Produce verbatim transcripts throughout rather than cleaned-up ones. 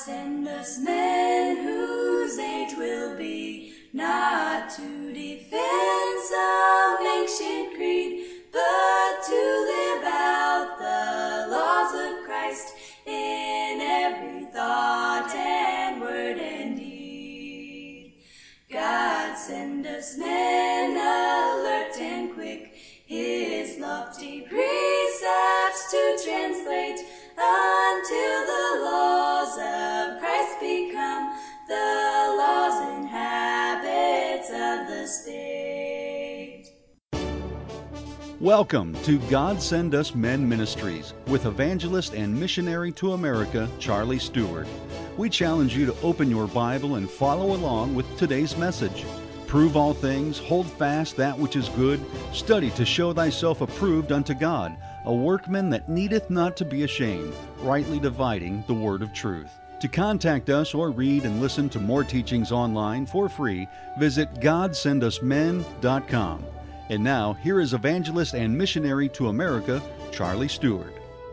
send us men whose age will be not to defend some ancient creed, but to live out the laws of Christ in every thought and word and deed. God send us men alert and quick, his lofty precepts to translate, until the laws of Christ become the laws and habits of the state. Welcome to God Send Us Men Ministries with evangelist and missionary to America, Charlie Stewart. We challenge you to open your Bible and follow along with today's message. Prove all things, hold fast that which is good, study to show thyself approved unto God, a workman that needeth not to be ashamed, rightly dividing the word of truth. To contact us or read and listen to more teachings online for free, visit god send us men dot com. And now, here is evangelist and missionary to America, Charlie Stewart.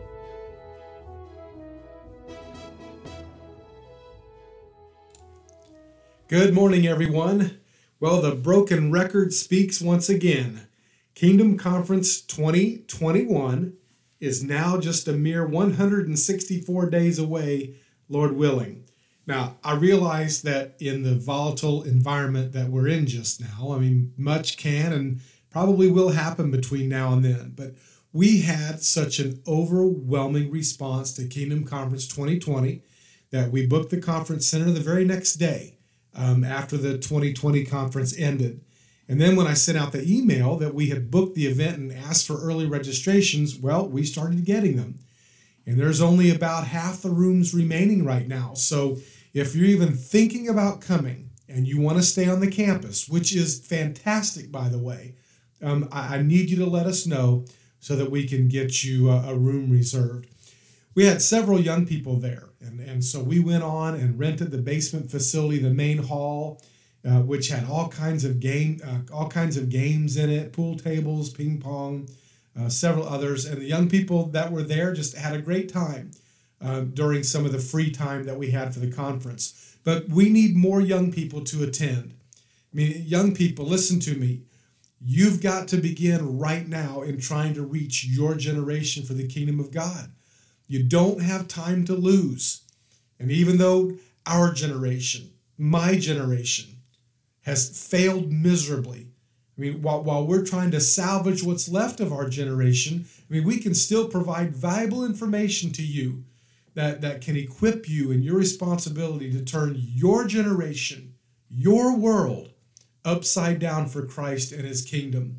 Good morning, everyone. Well, the broken record speaks once again. Kingdom Conference twenty twenty-one is now just a mere one hundred sixty-four days away, Lord willing. Now, I realize that in the volatile environment that we're in just now, I mean, much can and probably will happen between now and then, but we had such an overwhelming response to Kingdom Conference twenty twenty that we booked the conference center the very next day. Um, after the twenty twenty conference ended. And then when I sent out the email that we had booked the event and asked for early registrations, well, we started getting them. And there's only about half the rooms remaining right now. So if you're even thinking about coming and you want to stay on the campus, which is fantastic, by the way, um, I, I need you to let us know so that we can get you a, a room reserved. We had several young people there, and, and so we went on and rented the basement facility, the main hall, uh, which had all kinds of game, uh, all kinds of games in it, pool tables, ping pong, uh, several others. And the young people that were there just had a great time uh, during some of the free time that we had for the conference. But we need more young people to attend. I mean, young people, listen to me. You've got to begin right now in trying to reach your generation for the kingdom of God. You don't have time to lose. And even though our generation, my generation, has failed miserably, I mean, while, while we're trying to salvage what's left of our generation, I mean, we can still provide valuable information to you that, that can equip you in your responsibility to turn your generation, your world, upside down for Christ and his kingdom.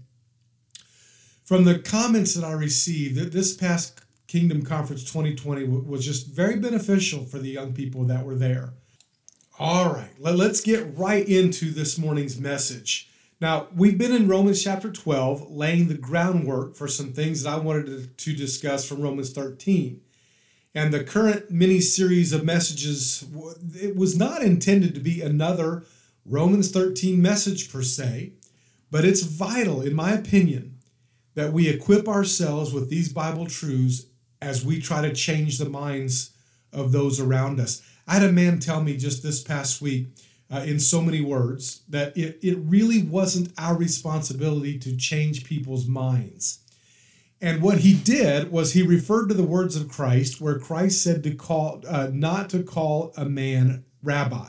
From the comments that I received, that this past Kingdom Conference twenty twenty was just very beneficial for the young people that were there. All right, let's get right into this morning's message. Now, we've been in Romans chapter twelve, laying the groundwork for some things that I wanted to, to discuss from Romans thirteen. And the current mini-series of messages, it was not intended to be another Romans thirteen message per se, but it's vital, in my opinion, that we equip ourselves with these Bible truths as we try to change the minds of those around us. I had a man tell me just this past week, uh, in so many words, that it, it really wasn't our responsibility to change people's minds. And what he did was he referred to the words of Christ, where Christ said to call uh, not to call a man rabbi.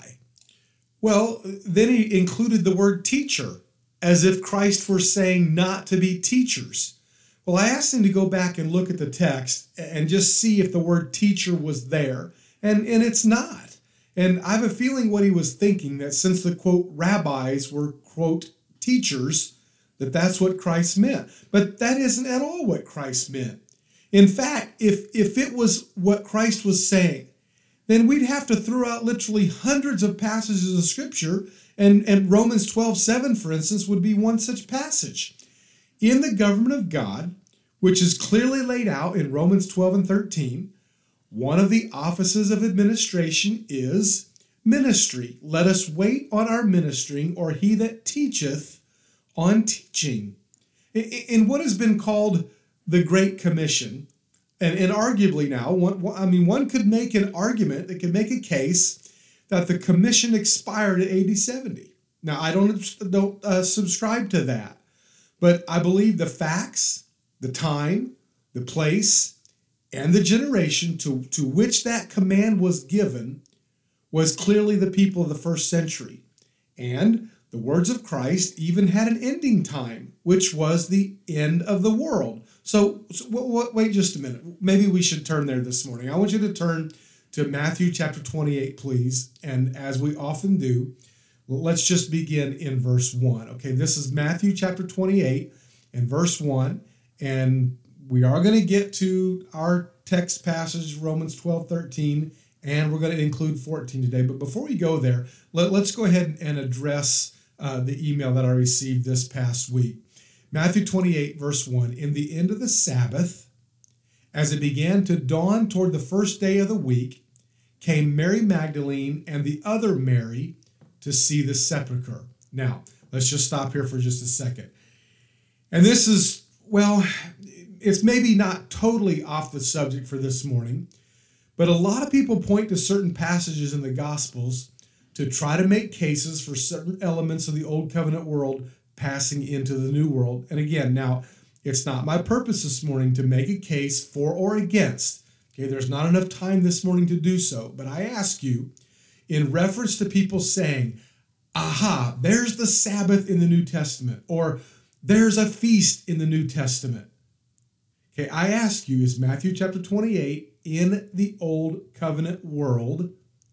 Well, then he included the word teacher, as if Christ were saying not to be teachers. Well, I asked him to go back and look at the text and just see if the word teacher was there. And, and it's not. And I have a feeling what he was thinking, that since the, quote, rabbis were, quote, teachers, that that's what Christ meant. But that isn't at all what Christ meant. In fact, if, if it was what Christ was saying, then we'd have to throw out literally hundreds of passages of Scripture, and, and Romans twelve seven, for instance, would be one such passage. In the government of God, which is clearly laid out in Romans twelve and thirteen, one of the offices of administration is ministry. Let us wait on our ministering, or he that teacheth on teaching. In what has been called the Great Commission, And, and arguably now, one, I mean, one could make an argument, they could make a case that the commission expired at A D seventy. Now, I don't, don't uh, subscribe to that, but I believe the facts, the time, the place, and the generation to, to which that command was given was clearly the people of the first century. And the words of Christ even had an ending time, which was the end of the world. So, so w- w- wait just a minute. Maybe we should turn there this morning. I want you to turn to Matthew chapter twenty-eight, please. And as we often do, let's just begin in verse one. Okay, this is Matthew chapter twenty-eight and verse one. And we are going to get to our text passage, Romans twelve, thirteen, and we're going to include fourteen today. But before we go there, let, let's go ahead and address uh, the email that I received this past week. Matthew twenty-eight, verse one, in the end of the Sabbath, as it began to dawn toward the first day of the week, came Mary Magdalene and the other Mary to see the sepulchre. Now, let's just stop here for just a second. And this is, well, it's maybe not totally off the subject for this morning, but a lot of people point to certain passages in the Gospels to try to make cases for certain elements of the Old Covenant world passing into the New World. And again, now, it's not my purpose this morning to make a case for or against. Okay, there's not enough time this morning to do so. But I ask you, in reference to people saying, aha, there's the Sabbath in the New Testament, or there's a feast in the New Testament. Okay, I ask you, is Matthew chapter twenty-eight in the Old Covenant world,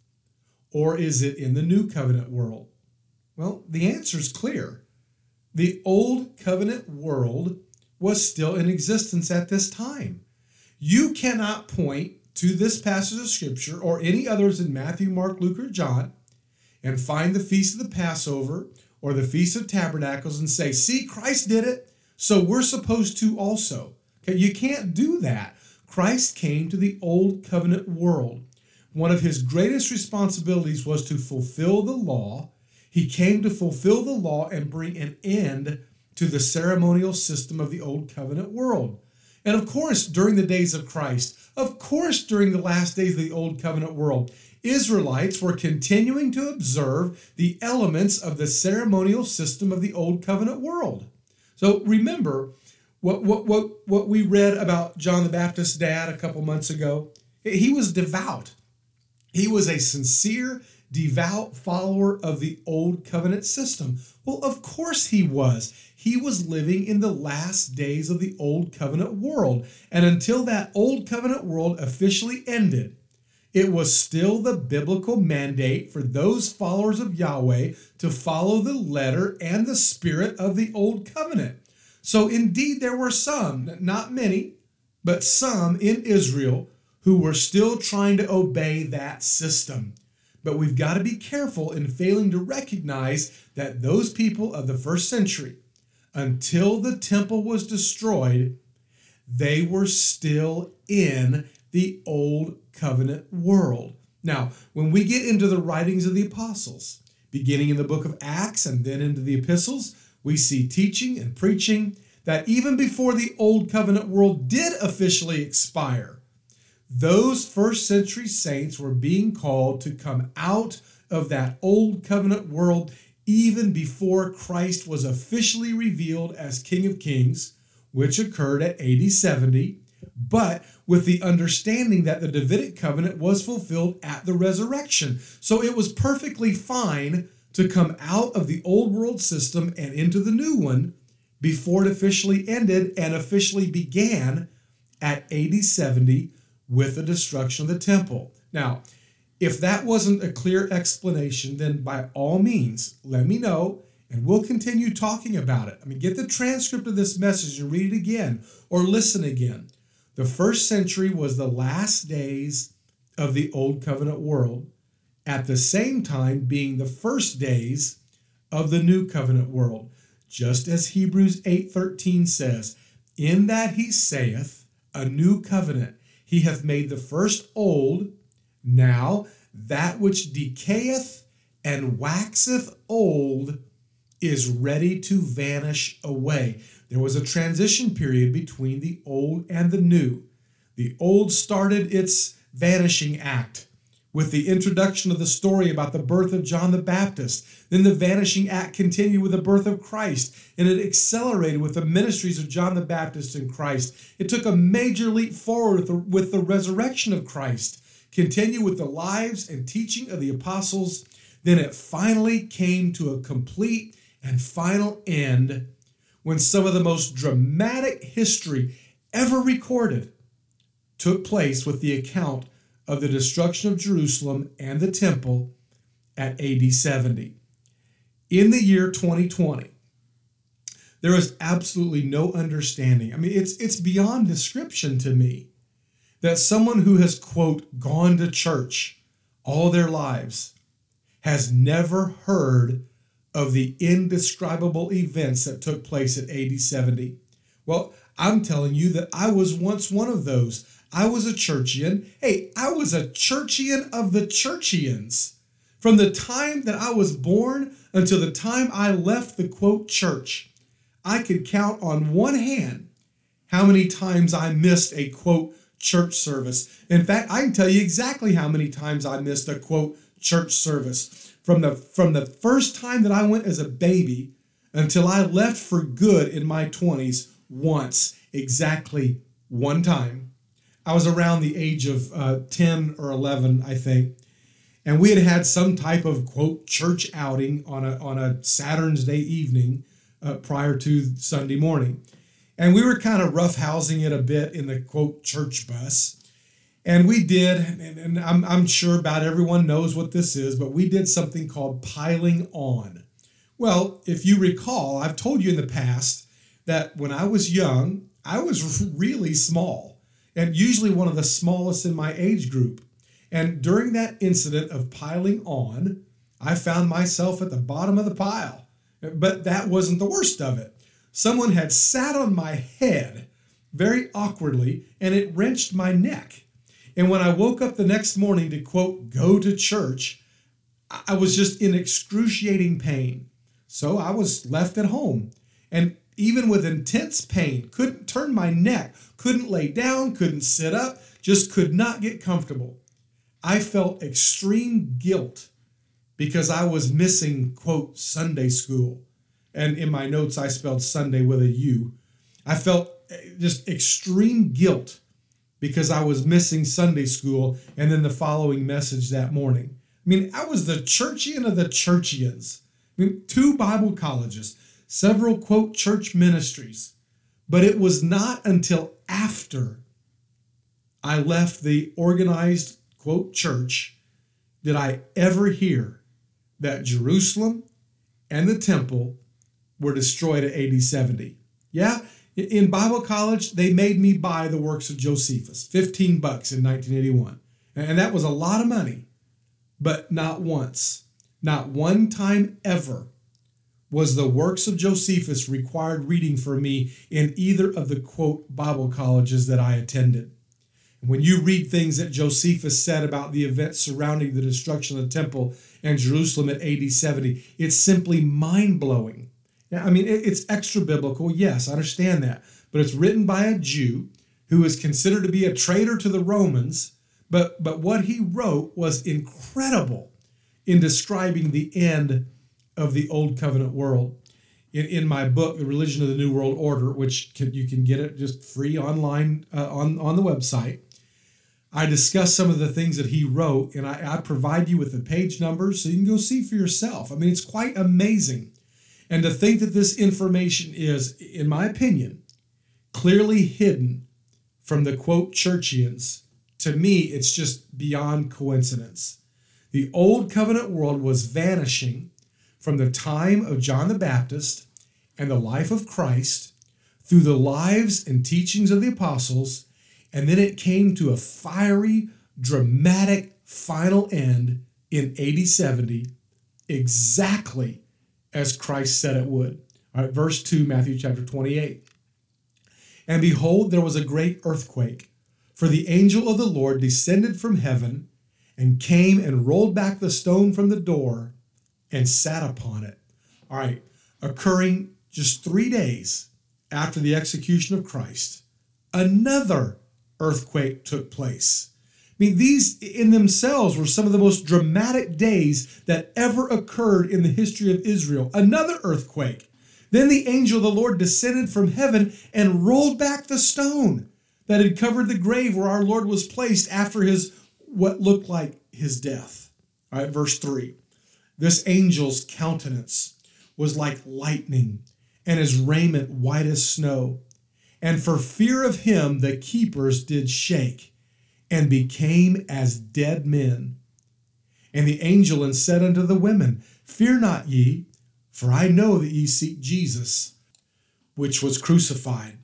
or is it in the New Covenant world? Well, the answer is clear. The Old Covenant world was still in existence at this time. You cannot point to this passage of Scripture or any others in Matthew, Mark, Luke, or John and find the Feast of the Passover or the Feast of Tabernacles and say, see, Christ did it, so we're supposed to also. Okay, you can't do that. Christ came to the Old Covenant world. One of his greatest responsibilities was to fulfill the law. He came to fulfill the law and bring an end to the ceremonial system of the Old Covenant world. And of course, during the days of Christ, of course, during the last days of the Old Covenant world, Israelites were continuing to observe the elements of the ceremonial system of the Old Covenant world. So remember what, what, what, what we read about John the Baptist's dad a couple months ago. He was devout. He was a sincere, devout follower of the Old Covenant system. Well, of course he was. He was living in the last days of the Old Covenant world. And until that Old Covenant world officially ended, it was still the biblical mandate for those followers of Yahweh to follow the letter and the spirit of the Old Covenant. So indeed, there were some, not many, but some in Israel who were still trying to obey that system. But we've got to be careful in failing to recognize that those people of the first century, until the temple was destroyed, they were still in the Old Covenant world. Now, when we get into the writings of the apostles, beginning in the book of Acts and then into the epistles, we see teaching and preaching that even before the Old Covenant world did officially expire, those first century saints were being called to come out of that Old Covenant world even before Christ was officially revealed as King of Kings, which occurred at A D seventy, but with the understanding that the Davidic covenant was fulfilled at the resurrection. So it was perfectly fine to come out of the old world system and into the new one before it officially ended and officially began at A D seventy with the destruction of the temple. Now, if that wasn't a clear explanation, then by all means, let me know, and we'll continue talking about it. I mean, get the transcript of this message and read it again, or listen again. The first century was the last days of the Old Covenant world, at the same time being the first days of the New Covenant world. Just as Hebrews eight thirteen says, in that he saith, a new covenant, he hath made the first old. Now that which decayeth and waxeth old is ready to vanish away. There was a transition period between the old and the new. The old started its vanishing act with the introduction of the story about the birth of John the Baptist. Then the vanishing act continued with the birth of Christ, and it accelerated with the ministries of John the Baptist and Christ. It took a major leap forward with the, with the resurrection of Christ, continued with the lives and teaching of the apostles. Then it finally came to a complete and final end when some of the most dramatic history ever recorded took place with the account of the destruction of Jerusalem and the temple at A D seventy. In the year twenty twenty, there is absolutely no understanding. I mean, it's, it's beyond description to me that someone who has, quote, gone to church all their lives has never heard of the indescribable events that took place at A D seventy. Well, I'm telling you that I was once one of those. I was a churchian. Hey, I was a churchian of the churchians. From the time that I was born until the time I left the, quote, church, I could count on one hand how many times I missed a, quote, church service. In fact, I can tell you exactly how many times I missed a, quote, church service. From the, from the first time that I went as a baby until I left for good in my twenties, once, exactly one time. I was around the age of uh, ten or eleven, I think, and we had had some type of, quote, church outing on a, on a Saturn's Day evening uh, prior to Sunday morning. And we were kind of roughhousing it a bit in the, quote, church bus. And we did, and, and I'm, I'm sure about everyone knows what this is, but we did something called piling on. Well, if you recall, I've told you in the past that when I was young, I was really small, and usually one of the smallest in my age group. And during that incident of piling on, I found myself at the bottom of the pile. But that wasn't the worst of it. Someone had sat on my head very awkwardly, and it wrenched my neck. And when I woke up the next morning to, quote, go to church, I was just in excruciating pain. So I was left at home. And even with intense pain, couldn't turn my neck, couldn't lay down, couldn't sit up, just could not get comfortable. I felt extreme guilt because I was missing, quote, Sunday school. And in my notes, I spelled Sunday with a U. I felt just extreme guilt because I was missing Sunday school and then the following message that morning. I mean, I was the churchian of the churchians. I mean, two Bible colleges, several, quote, church ministries. But it was not until after I left the organized, quote, church did I ever hear that Jerusalem and the temple were destroyed at A D seventy. Yeah, in Bible college, they made me buy the works of Josephus, fifteen bucks in nineteen eighty-one. And that was a lot of money, but not once, not one time ever was the works of Josephus required reading for me in either of the, quote, Bible colleges that I attended. And when you read things that Josephus said about the events surrounding the destruction of the temple and Jerusalem at A D seventy, it's simply mind-blowing. I mean, it's extra biblical, yes, I understand that, but it's written by a Jew who is considered to be a traitor to the Romans, but, but what he wrote was incredible in describing the end of the Old Covenant world. In, in my book, The Religion of the New World Order, which can, you can get it just free online uh, on, on the website, I discuss some of the things that he wrote, and I, I provide you with the page numbers so you can go see for yourself. I mean, it's quite amazing. And to think that this information is, in my opinion, clearly hidden from the, quote, churchians, to me, it's just beyond coincidence. The Old Covenant world was vanishing from the time of John the Baptist and the life of Christ through the lives and teachings of the apostles, and then it came to a fiery, dramatic final end in A D seventy, exactly as Christ said it would. All right, verse two, Matthew chapter twenty-eight. And behold, there was a great earthquake, for the angel of the Lord descended from heaven and came and rolled back the stone from the door and sat upon it. All right, occurring just three days after the execution of Christ, another earthquake took place. I mean, these in themselves were some of the most dramatic days that ever occurred in the history of Israel. Another earthquake. Then the angel of the Lord descended from heaven and rolled back the stone that had covered the grave where our Lord was placed after his, what looked like his death. All right, verse three. This angel's countenance was like lightning, and his raiment white as snow. And for fear of him, the keepers did shake and became as dead men. And the angel said unto the women, Fear not ye, for I know that ye seek Jesus, which was crucified.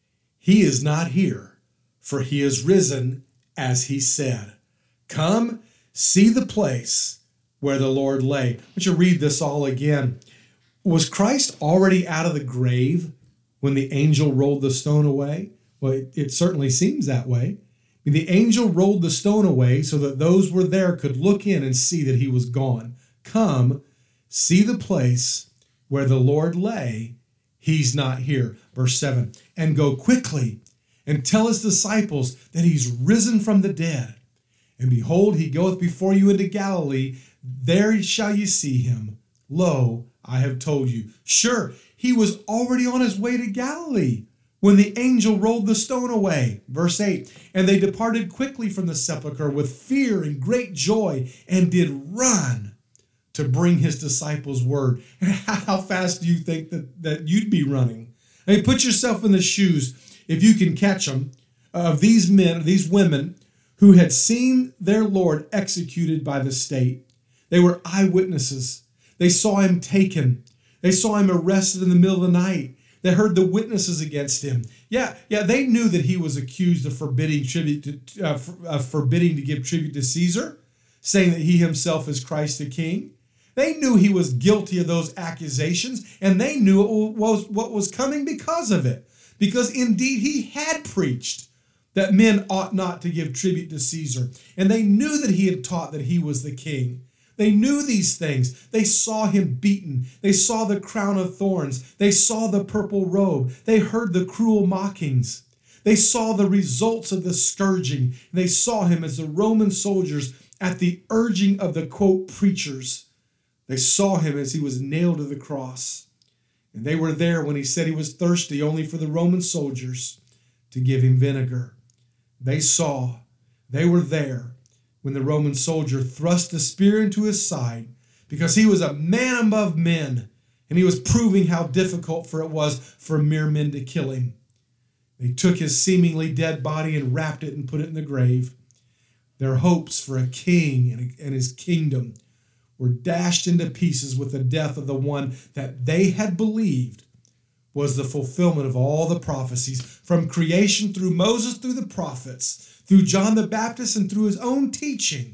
He is not here, for he is risen, as he said. Come, see the place where the Lord lay. I want you to read this all again. Was Christ already out of the grave when the angel rolled the stone away? Well, it, it certainly seems that way. I mean, the angel rolled the stone away so that those who were there could look in and see that he was gone. Come, see the place where the Lord lay. He's not here. Verse seven. And go quickly and tell his disciples that he's risen from the dead. And behold, he goeth before you into Galilee. There shall you see him. Lo, I have told you. Sure, he was already on his way to Galilee when the angel rolled the stone away. Verse eight, and they departed quickly from the sepulchre with fear and great joy, and did run to bring his disciples word. How fast do you think that, that you'd be running? I mean, put yourself in the shoes, if you can catch them, of these men, these women who had seen their Lord executed by the state. They were eyewitnesses. They saw him taken. They saw him arrested in the middle of the night. They heard the witnesses against him. Yeah, yeah, they knew that he was accused of forbidding tribute to, uh, for, uh, forbidding to give tribute to Caesar, saying that he himself is Christ the King. They knew he was guilty of those accusations, and they knew it was what was coming because of it. Because indeed he had preached that men ought not to give tribute to Caesar, and they knew that he had taught that he was the king. They knew these things. They saw him beaten. They saw the crown of thorns. They saw the purple robe. They heard the cruel mockings. They saw the results of the scourging. They saw him as the Roman soldiers at the urging of the, quote, preachers. They saw him as he was nailed to the cross. And they were there when he said he was thirsty only for the Roman soldiers to give him vinegar. They saw, they were there when the Roman soldier thrust a spear into his side because he was a man above men, and he was proving how difficult for it was for mere men to kill him. They took his seemingly dead body and wrapped it and put it in the grave. Their hopes for a king and his kingdom were dashed into pieces with the death of the one that they had believed was the fulfillment of all the prophecies from creation through Moses, through the prophets, through John the Baptist, and through his own teaching.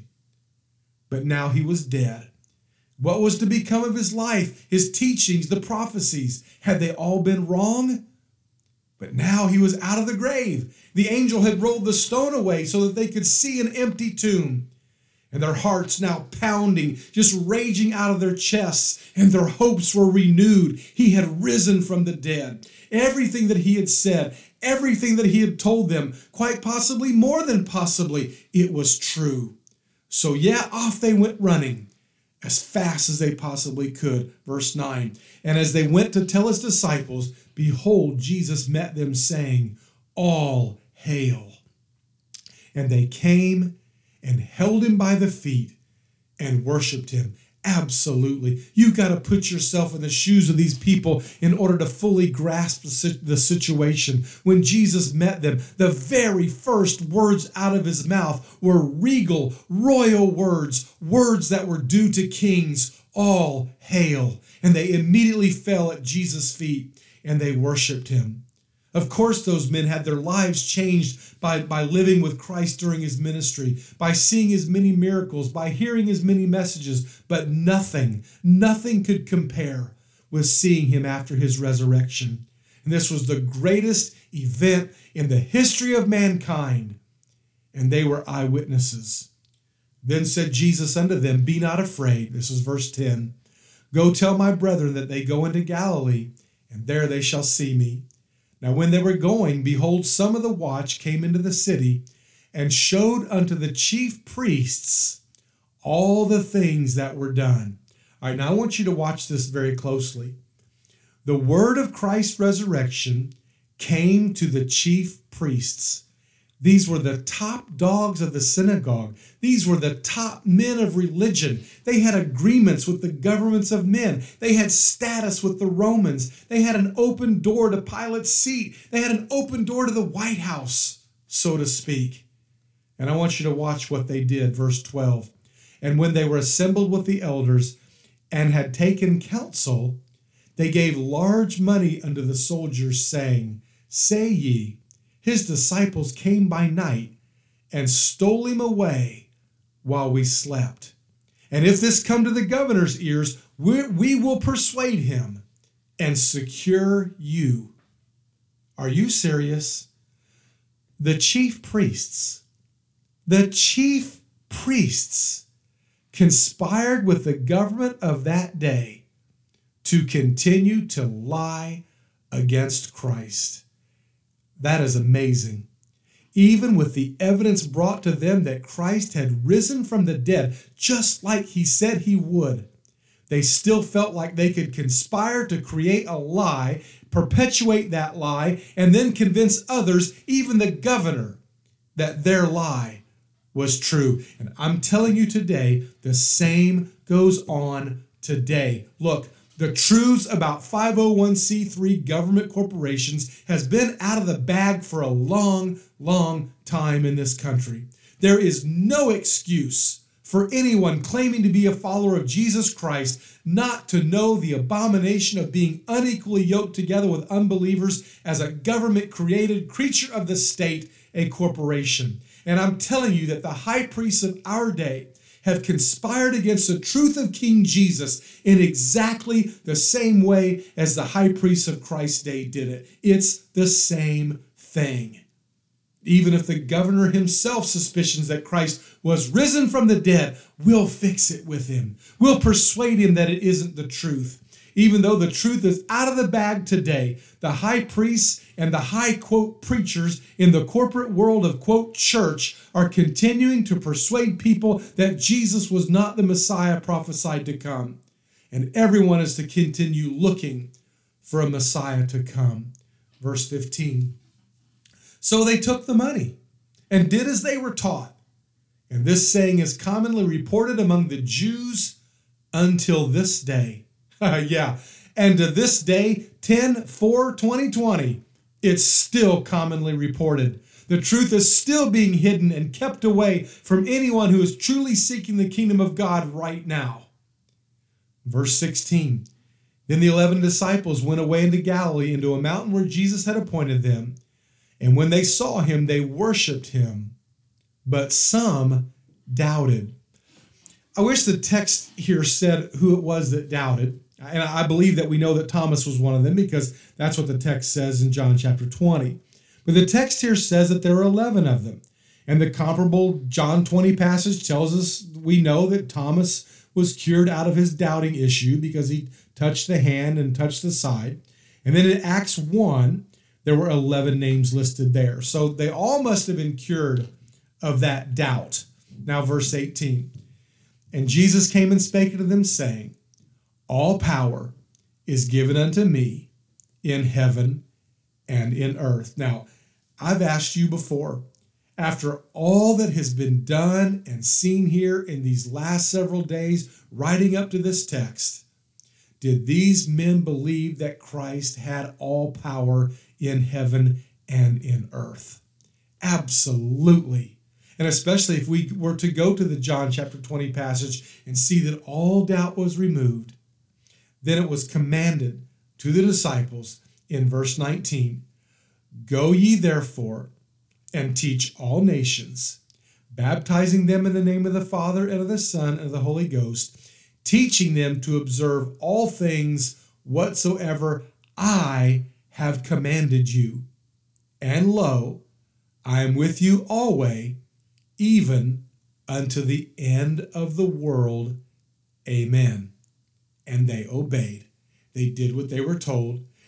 But now he was dead. What was to become of his life, his teachings, the prophecies? Had they all been wrong? But now he was out of the grave. The angel had rolled the stone away so that they could see an empty tomb. And their hearts now pounding, just raging out of their chests, and their hopes were renewed. He had risen from the dead. Everything that he had said, everything that he had told them, quite possibly more than possibly, it was true. So yeah, off they went running as fast as they possibly could. Verse nine, and as they went to tell his disciples, behold, Jesus met them, saying, All hail. And they came and held him by the feet and worshiped him. Absolutely. You've got to put yourself in the shoes of these people in order to fully grasp the situation. When Jesus met them, the very first words out of his mouth were regal, royal words, words that were due to kings. All hail. And they immediately fell at Jesus' feet and they worshiped him. Of course, those men had their lives changed by, by living with Christ during his ministry, by seeing his many miracles, by hearing his many messages, but nothing, nothing could compare with seeing him after his resurrection. And this was the greatest event in the history of mankind, and they were eyewitnesses. Then said Jesus unto them, Be not afraid. This is verse ten. Go tell my brethren that they go into Galilee, and there they shall see me. Now when they were going, behold, some of the watch came into the city and showed unto the chief priests all the things that were done. All right, now I want you to watch this very closely. The word of Christ's resurrection came to the chief priests. These were the top dogs of the synagogue. These were the top men of religion. They had agreements with the governments of men. They had status with the Romans. They had an open door to Pilate's seat. They had an open door to the White House, so to speak. And I want you to watch what they did, verse twelve. And when they were assembled with the elders and had taken counsel, they gave large money unto the soldiers, saying, Say ye, his disciples came by night and stole him away while we slept. And if this come to the governor's ears, we, we will persuade him and secure you. Are you serious? The chief priests, the chief priests conspired with the government of that day to continue to lie against Christ. That is amazing. Even with the evidence brought to them that Christ had risen from the dead, just like he said he would, they still felt like they could conspire to create a lie, perpetuate that lie, and then convince others, even the governor, that their lie was true. And I'm telling you today, the same goes on today. Look, the truths about five oh one c three government corporations has been out of the bag for a long, long time in this country. There is no excuse for anyone claiming to be a follower of Jesus Christ not to know the abomination of being unequally yoked together with unbelievers as a government-created creature of the state, a corporation. And I'm telling you that the high priests of our day have conspired against the truth of King Jesus in exactly the same way as the high priests of Christ's day did it. It's the same thing. Even if the governor himself suspicions that Christ was risen from the dead, we'll fix it with him. We'll persuade him that it isn't the truth. Even though the truth is out of the bag today, the high priests and the high, quote, preachers in the corporate world of, quote, church are continuing to persuade people that Jesus was not the Messiah prophesied to come. And everyone is to continue looking for a Messiah to come. Verse fifteen. So they took the money and did as they were taught. And this saying is commonly reported among the Jews until this day. Yeah, and to this day, ten four twenty twenty, it's still commonly reported. The truth is still being hidden and kept away from anyone who is truly seeking the kingdom of God right now. Verse sixteen, then the eleven disciples went away into Galilee, into a mountain where Jesus had appointed them. And when they saw him, they worshiped him, but some doubted. I wish the text here said who it was that doubted. And I believe that we know that Thomas was one of them because that's what the text says in John chapter twenty. But the text here says that there are eleven of them. And the comparable John twenty passage tells us we know that Thomas was cured out of his doubting issue because he touched the hand and touched the side. And then in Acts one, there were eleven names listed there. So they all must have been cured of that doubt. Now verse eighteen. And Jesus came and spake unto them, saying, all power is given unto me in heaven and in earth. Now, I've asked you before, after all that has been done and seen here in these last several days, writing up to this text, did these men believe that Christ had all power in heaven and in earth? Absolutely. And especially if we were to go to the John chapter twenty passage and see that all doubt was removed, then it was commanded to the disciples in verse nineteen, go ye therefore and teach all nations, baptizing them in the name of the Father and of the Son and of the Holy Ghost, teaching them to observe all things whatsoever I have commanded you. And lo, I am with you always, even unto the end of the world. Amen. And they obeyed. They did what they were told.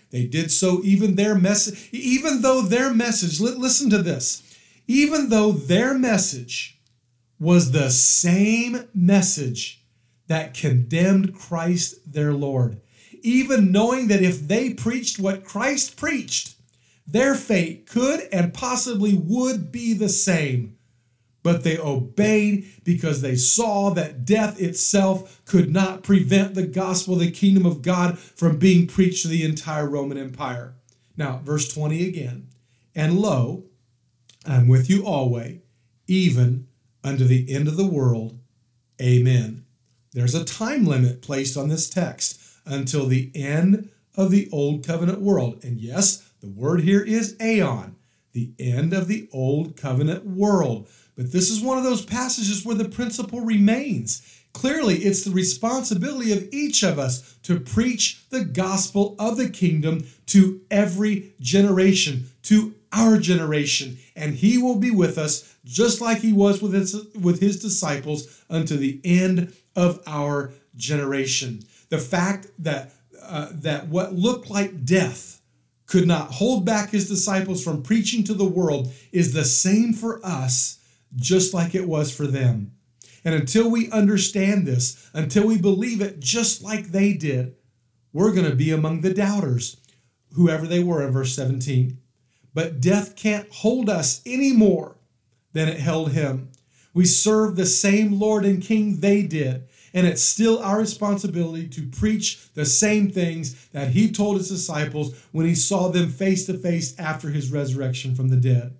They did so even their message, even though their message, listen to this, even though their message was the same message that condemned Christ their Lord. Even knowing that if they preached what Christ preached, their fate could and possibly would be the same. But they obeyed because they saw that death itself could not prevent the gospel of the kingdom of God from being preached to the entire Roman Empire. Now, verse twenty again. And lo, I'm with you always, even unto the end of the world. Amen. There's a time limit placed on this text until the end of the old covenant world. And yes, the word here is aeon, the end of the old covenant world. But this is one of those passages where the principle remains. Clearly, it's the responsibility of each of us to preach the gospel of the kingdom to every generation, to our generation. And he will be with us just like he was with his, with his disciples unto the end of our generation. The fact that, uh, that what looked like death could not hold back his disciples from preaching to the world is the same for us, just like it was for them. And until we understand this, until we believe it just like they did, we're going to be among the doubters, whoever they were in verse seventeen. But death can't hold us any more than it held him. We serve the same Lord and King they did, and it's still our responsibility to preach the same things that he told his disciples when he saw them face to face after his resurrection from the dead.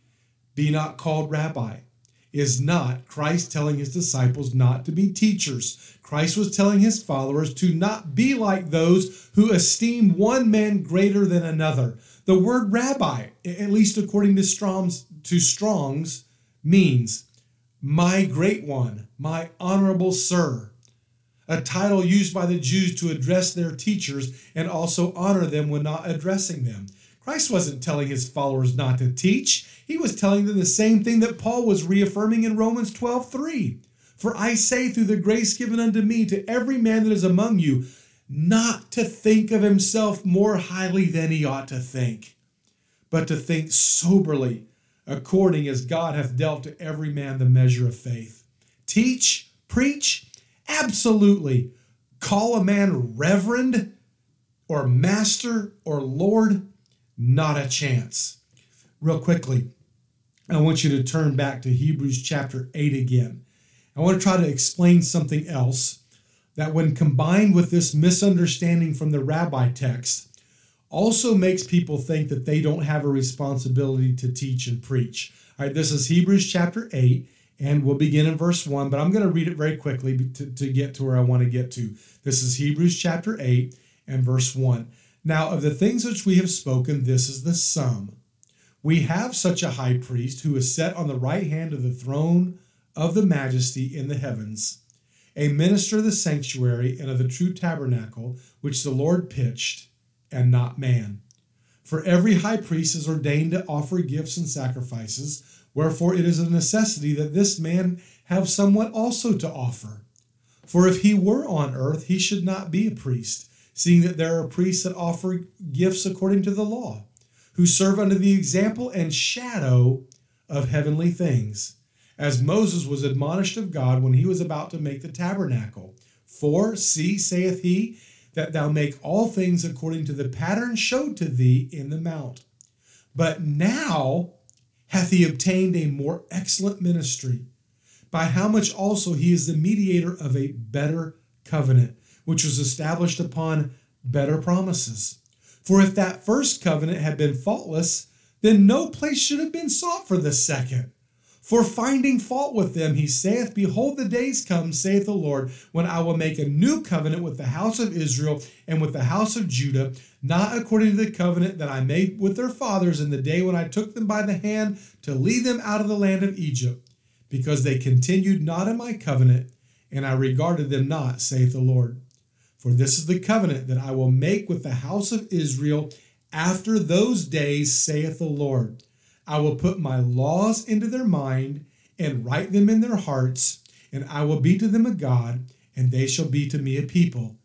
Be not called rabbi is not Christ telling his disciples not to be teachers. Christ was telling his followers to not be like those who esteem one man greater than another. The word rabbi, at least according to Strong's, to Strong's, means my great one, my honorable sir, a title used by the Jews to address their teachers and also honor them when not addressing them. Christ wasn't telling his followers not to teach. He was telling them the same thing that Paul was reaffirming in Romans twelve three. For I say through the grace given unto me to every man that is among you, not to think of himself more highly than he ought to think, but to think soberly, according as God hath dealt to every man the measure of faith. Teach, preach, absolutely. Call a man reverend or master or Lord, not a chance. Real quickly, I want you to turn back to Hebrews chapter eight again. I want to try to explain something else that when combined with this misunderstanding from the rabbi text, also makes people think that they don't have a responsibility to teach and preach. All right, this is Hebrews chapter eight, and we'll begin in verse one, but I'm going to read it very quickly to, to get to where I want to get to. This is Hebrews chapter eight and verse one. Now, of the things which we have spoken, this is the sum. We have such a high priest who is set on the right hand of the throne of the majesty in the heavens, a minister of the sanctuary and of the true tabernacle, which the Lord pitched, and not man. For every high priest is ordained to offer gifts and sacrifices, wherefore it is a necessity that this man have somewhat also to offer. For if he were on earth, he should not be a priest, seeing that there are priests that offer gifts according to the law, who serve under the example and shadow of heavenly things, as Moses was admonished of God when he was about to make the tabernacle. For, see, saith he, that thou make all things according to the pattern showed to thee in the mount. But now hath he obtained a more excellent ministry, by how much also he is the mediator of a better covenant, which was established upon better promises. For if that first covenant had been faultless, then no place should have been sought for the second. For finding fault with them, he saith, Behold, the days come, saith the Lord, when I will make a new covenant with the house of Israel and with the house of Judah, not according to the covenant that I made with their fathers in the day when I took them by the hand to lead them out of the land of Egypt, because they continued not in my covenant, and I regarded them not, saith the Lord. For this is the covenant that I will make with the house of Israel after those days, saith the Lord. I will put my laws into their mind and write them in their hearts, and I will be to them a God, and they shall be to me a people.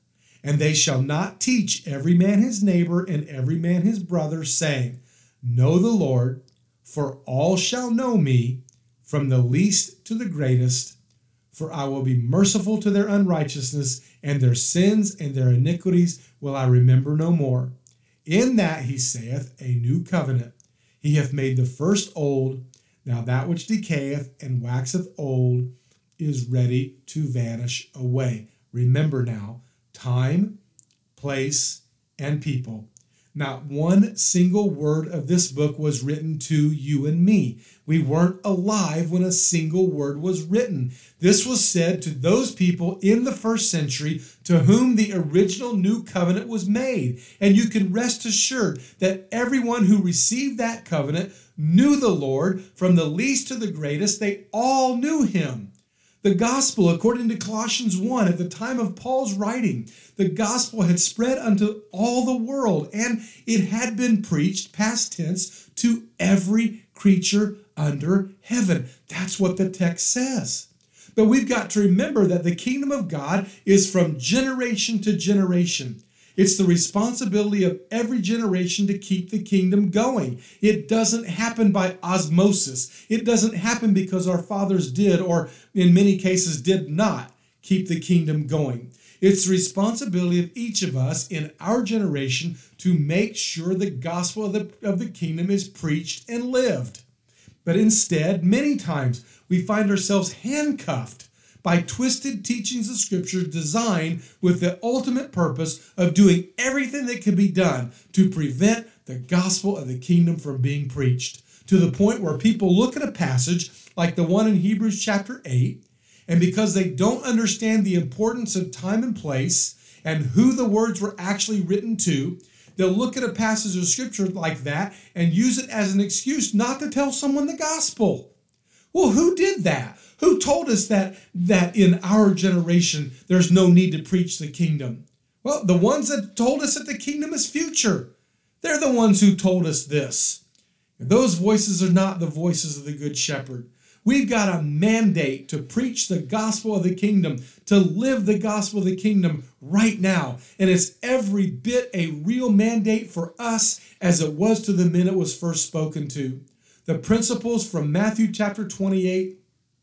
And they shall not teach every man his neighbor and every man his brother, saying, Know the Lord, for all shall know me, from the least to the greatest. For I will be merciful to their unrighteousness, and their sins and their iniquities will I remember no more. In that, he saith, a new covenant. He hath made the first old. Now that which decayeth and waxeth old is ready to vanish away. Remember now, time, place, and people. Not one single word of this book was written to you and me. We weren't alive when a single word was written. This was said to those people in the first century to whom the original new covenant was made. And you can rest assured that everyone who received that covenant knew the Lord. From the least to the greatest, they all knew him. The gospel, according to Colossians one, at the time of Paul's writing, the gospel had spread unto all the world, and it had been preached, past tense, to every creature under heaven. That's what the text says. But we've got to remember that the kingdom of God is from generation to generation. It's the responsibility of every generation to keep the kingdom going. It doesn't happen by osmosis. It doesn't happen because our fathers did, or in many cases did not, keep the kingdom going. It's the responsibility of each of us in our generation to make sure the gospel of the, of the kingdom is preached and lived. But instead, many times, we find ourselves handcuffed by twisted teachings of Scripture designed with the ultimate purpose of doing everything that can be done to prevent the gospel of the kingdom from being preached, to the point where people look at a passage like the one in Hebrews chapter eight, and because they don't understand the importance of time and place and who the words were actually written to, they'll look at a passage of Scripture like that and use it as an excuse not to tell someone the gospel. Well, who did that? Who told us that, that in our generation there's no need to preach the kingdom? Well, the ones that told us that the kingdom is future. They're the ones who told us this. And those voices are not the voices of the Good Shepherd. We've got a mandate to preach the gospel of the kingdom, to live the gospel of the kingdom right now. And it's every bit a real mandate for us as it was to the men it was first spoken to. The principles from Matthew chapter twenty-eight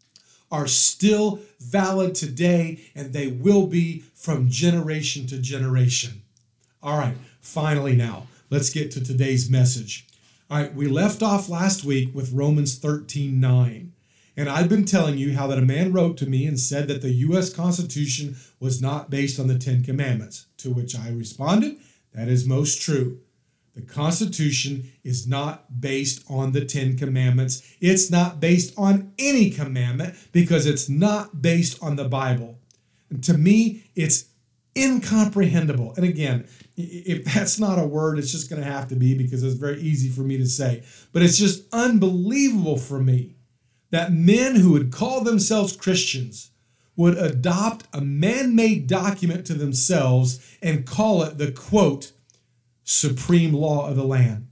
are still valid today, and they will be from generation to generation. All right, finally now, let's get to today's message. All right, we left off last week with Romans thirteen nine, and I've been telling you how that a man wrote to me and said that the U S Constitution was not based on the Ten Commandments, to which I responded, that is most true. The Constitution is not based on the Ten Commandments. It's not based on any commandment because it's not based on the Bible. And to me, it's incomprehensible. And again, if that's not a word, it's just going to have to be because it's very easy for me to say. But it's just unbelievable for me that men who would call themselves Christians would adopt a man-made document to themselves and call it the, quote, supreme law of the land.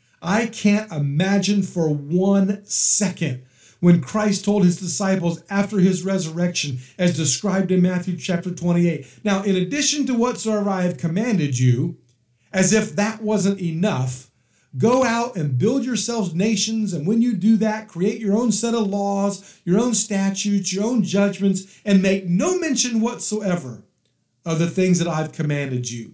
I can't imagine for one second when Christ told his disciples after his resurrection, as described in Matthew chapter twenty-eight, now in addition to whatsoever I have commanded you, as if that wasn't enough, go out and build yourselves nations, and when you do that, create your own set of laws, your own statutes, your own judgments, and make no mention whatsoever of the things that I've commanded you.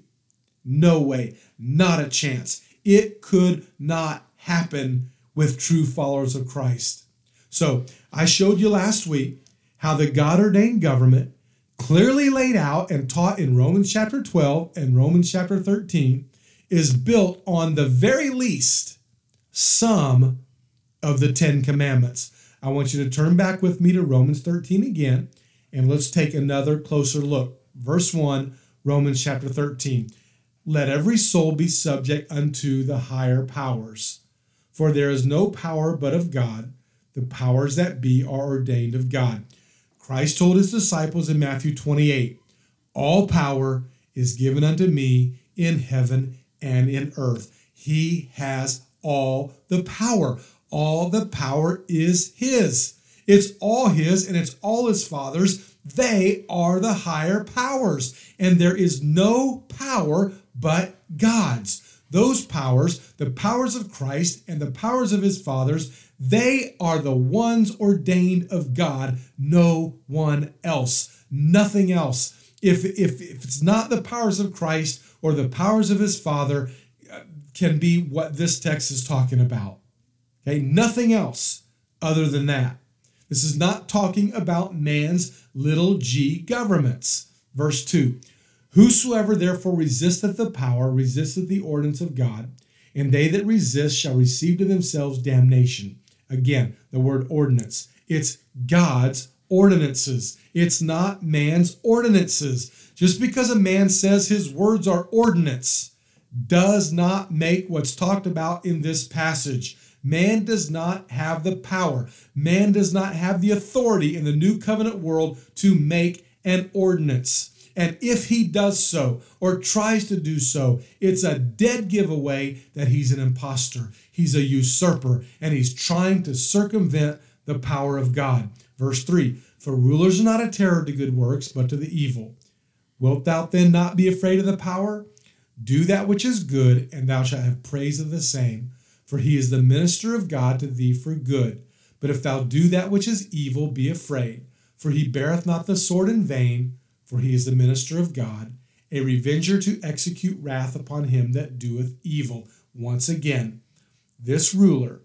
No way, not a chance. It could not happen with true followers of Christ. So I showed you last week how the God-ordained government, clearly laid out and taught in Romans chapter twelve and Romans chapter thirteen, is built on the very least some of the Ten Commandments. I want you to turn back with me to Romans thirteen again, and let's take another closer look. Verse one, Romans chapter thirteen. Let every soul be subject unto the higher powers. For there is no power but of God. The powers that be are ordained of God. Christ told his disciples in Matthew twenty-eight, all power is given unto me in heaven and in earth. He has all the power. All the power is his. It's all his and it's all his Father's. They are the higher powers, and there is no power but God's. Those powers, the powers of Christ and the powers of his fathers, they are the ones ordained of God, no one else, nothing else. If, if, if it's not the powers of Christ or the powers of his Father, uh, can be what this text is talking about. Okay, nothing else other than that. This is not talking about man's little g governments. Verse two, whosoever therefore resisteth the power, resisteth the ordinance of God, and they that resist shall receive to themselves damnation. Again, the word ordinance. It's God's ordinances. It's not man's ordinances. Just because a man says his words are ordinance does not make what's talked about in this passage. Man does not have the power. Man does not have the authority in the new covenant world to make an ordinance. And if he does so or tries to do so, it's a dead giveaway that he's an imposter. He's a usurper, and he's trying to circumvent the power of God. Verse three, for rulers are not a terror to good works, but to the evil. Wilt thou then not be afraid of the power? Do that which is good, and thou shalt have praise of the same. For he is the minister of God to thee for good. But if thou do that which is evil, be afraid. For he beareth not the sword in vain, for he is the minister of God, a revenger to execute wrath upon him that doeth evil. Once again, this ruler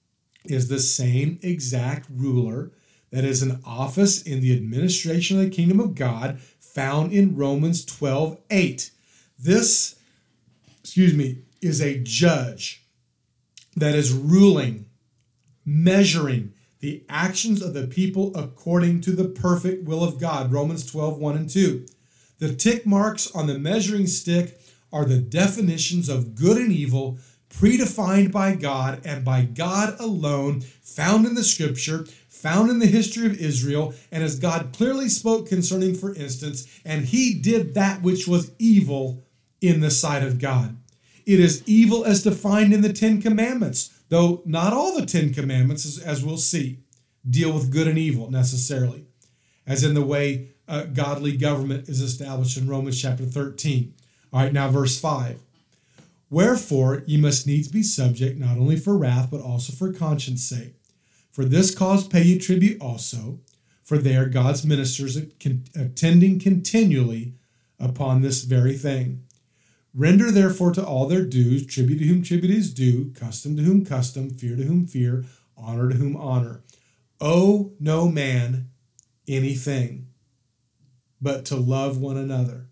is the same exact ruler that is an office in the administration of the kingdom of God found in Romans twelve eight. This, excuse me, is a judge that is ruling, measuring the actions of the people according to the perfect will of God. Romans twelve one and two. The tick marks on the measuring stick are the definitions of good and evil predefined by God and by God alone, found in the scripture, found in the history of Israel, and as God clearly spoke concerning, for instance, and he did that which was evil in the sight of God. It is evil as defined in the Ten Commandments, though not all the Ten Commandments, as, as we'll see, deal with good and evil necessarily, as in the way uh, godly government is established in Romans chapter thirteen. All right, now verse five. Wherefore ye must needs be subject, not only for wrath, but also for conscience sake. For this cause pay ye tribute also, for they are God's ministers attending continually upon this very thing. Render therefore to all their dues, tribute to whom tribute is due, custom to whom custom, fear to whom fear, honor to whom honor. Owe no man anything but to love one another.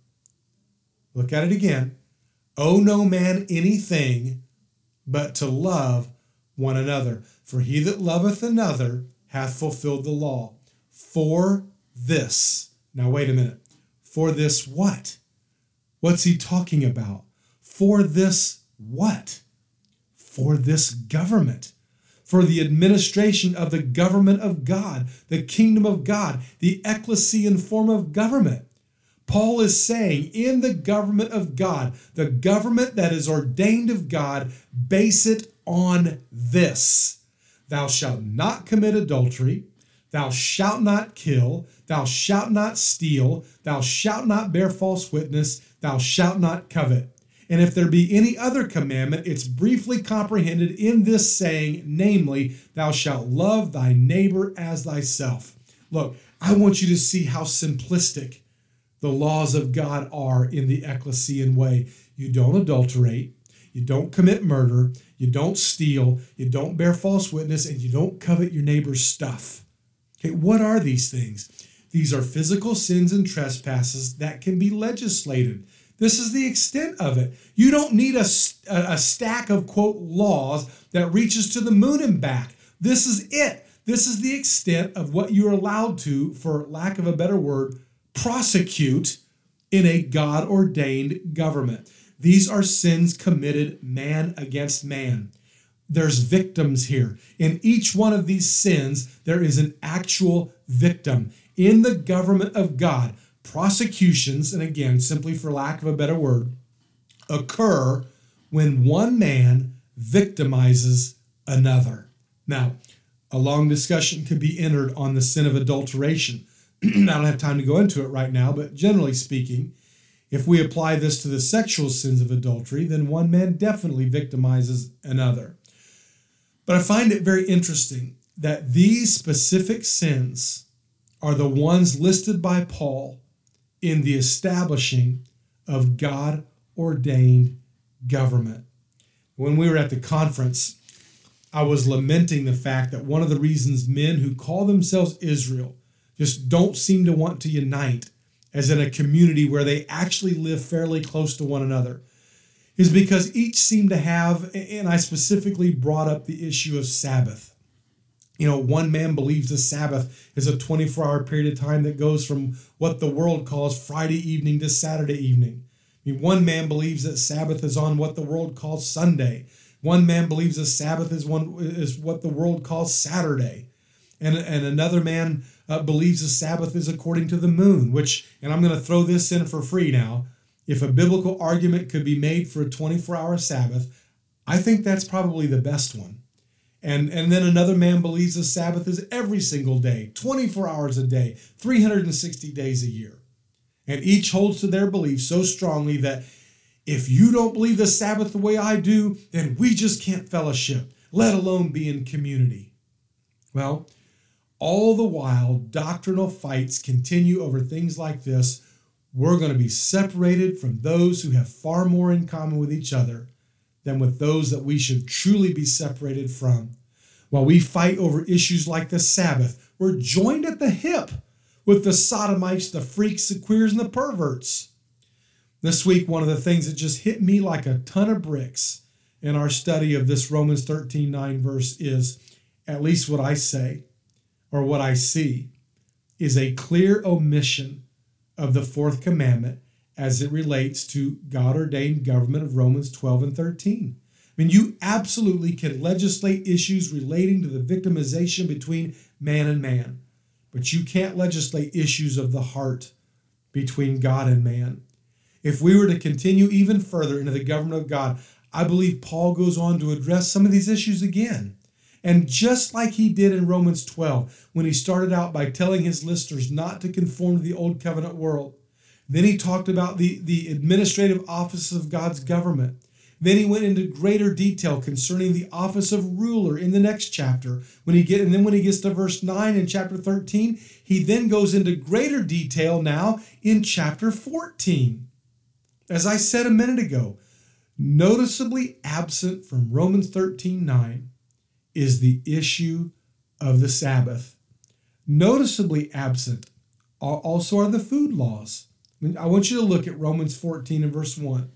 Look at it again. Owe no man anything but to love one another. For he that loveth another hath fulfilled the law. For this. Now wait a minute. For this what? What's he talking about? For this what? For this government. For the administration of the government of God, the kingdom of God, the ecclesian form of government. Paul is saying, in the government of God, the government that is ordained of God, base it on this. Thou shalt not commit adultery. Thou shalt not kill. Thou shalt not steal. Thou shalt not bear false witness. Thou shalt not covet. And if there be any other commandment, it's briefly comprehended in this saying, namely, thou shalt love thy neighbor as thyself. Look, I want you to see how simplistic the laws of God are in the ecclesian way. You don't adulterate, you don't commit murder, you don't steal, you don't bear false witness, and you don't covet your neighbor's stuff. Okay, what are these things? These are physical sins and trespasses that can be legislated. This is the extent of it. You don't need a, a stack of, quote, laws that reaches to the moon and back. This is it. This is the extent of what you're allowed to, for lack of a better word, prosecute in a God-ordained government. These are sins committed man against man. There's victims here. In each one of these sins, there is an actual victim. In the government of God, prosecutions, and again, simply for lack of a better word, occur when one man victimizes another. Now, a long discussion could be entered on the sin of adulteration. I don't have time to go into it right now, but generally speaking, if we apply this to the sexual sins of adultery, then one man definitely victimizes another. But I find it very interesting that these specific sins are the ones listed by Paul in the establishing of God-ordained government. When we were at the conference, I was lamenting the fact that one of the reasons men who call themselves Israel just don't seem to want to unite as in a community where they actually live fairly close to one another is because each seem to have, and I specifically brought up the issue of Sabbath. You know, one man believes the Sabbath is a twenty-four hour period of time that goes from what the world calls Friday evening to Saturday evening. I mean, one man believes that Sabbath is on what the world calls Sunday. One man believes the Sabbath is one is what the world calls Saturday. And, and another man uh, believes the Sabbath is according to the moon, which, and I'm going to throw this in for free now, if a biblical argument could be made for a twenty-four hour Sabbath, I think that's probably the best one. And, and then another man believes the Sabbath is every single day, twenty-four hours a day, three hundred sixty days a year. And each holds to their belief so strongly that if you don't believe the Sabbath the way I do, then we just can't fellowship, let alone be in community. Well, all the while doctrinal fights continue over things like this, we're going to be separated from those who have far more in common with each other than with those that we should truly be separated from. While we fight over issues like the Sabbath, we're joined at the hip with the sodomites, the freaks, the queers, and the perverts. This week, one of the things that just hit me like a ton of bricks in our study of this Romans thirteen nine verse is, at least what I say, or what I see, is a clear omission of the fourth commandment as it relates to God-ordained government of Romans twelve and thirteen. I mean, you absolutely can legislate issues relating to the victimization between man and man, but you can't legislate issues of the heart between God and man. If we were to continue even further into the government of God, I believe Paul goes on to address some of these issues again. And just like he did in Romans twelve, when he started out by telling his listeners not to conform to the old covenant world, then he talked about the, the administrative office of God's government. Then he went into greater detail concerning the office of ruler in the next chapter. When he get, and then when he gets to verse nine in chapter thirteen, he then goes into greater detail now in chapter fourteen. As I said a minute ago, noticeably absent from Romans thirteen nine is the issue of the Sabbath. Noticeably absent also are the food laws. I mean, I want you to look at Romans fourteen and verse one.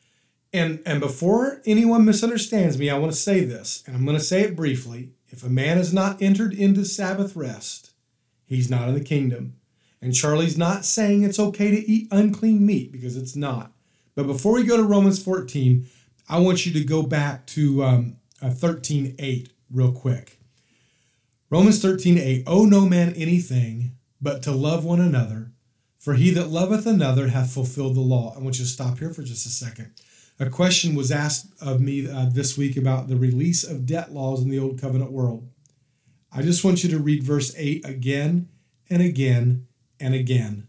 And, and before anyone misunderstands me, I want to say this, and I'm going to say it briefly. If a man has not entered into Sabbath rest, he's not in the kingdom. And Charlie's not saying it's okay to eat unclean meat, because it's not. But before we go to Romans fourteen, I want you to go back to um, uh, thirteen eight real quick. Romans thirteen eight, owe no man anything but to love one another, for he that loveth another hath fulfilled the law. I want you to stop here for just a second. A question was asked of me uh, this week about the release of debt laws in the Old Covenant world. I just want you to read verse eight again and again and again